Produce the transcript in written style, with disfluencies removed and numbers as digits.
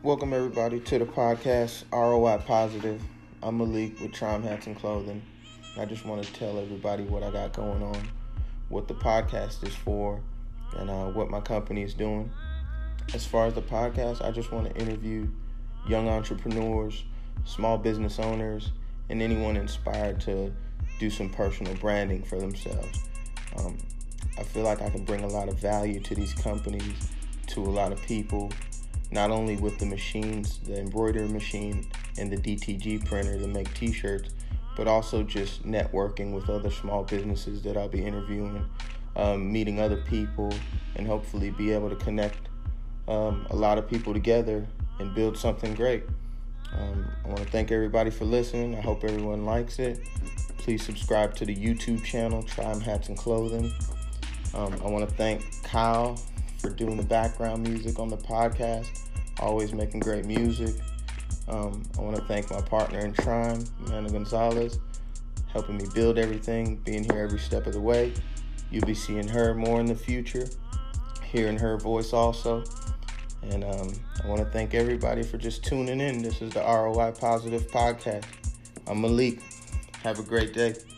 Welcome everybody to the podcast ROI Positive. I'm Malik with Chime Hats and Clothing. I just want to tell everybody what I got going on, what the podcast is for, and what my company is doing. As far as the podcast, I just want to interview young entrepreneurs, small business owners, and anyone inspired to do some personal branding for themselves. I feel like I can bring a lot of value to these companies, to a lot of people, not only with the machines, the embroidery machine and the DTG printer to make t-shirts, but also just networking with other small businesses that I'll be interviewing, meeting other people, and hopefully be able to connect a lot of people together and build something great. I want to thank everybody for listening. I hope everyone likes it. Please subscribe to the YouTube channel, Chime Hats and Clothing. I want to thank Kyle for doing the background music on the podcast, always making great music. I want to thank my partner in crime, Amanda Gonzalez, helping me build everything, being here every step of the way. You'll be seeing her more in the future, hearing her voice also. And I want to thank everybody for just tuning in. This is the ROI Positive Podcast. I'm Malik. Have a great day.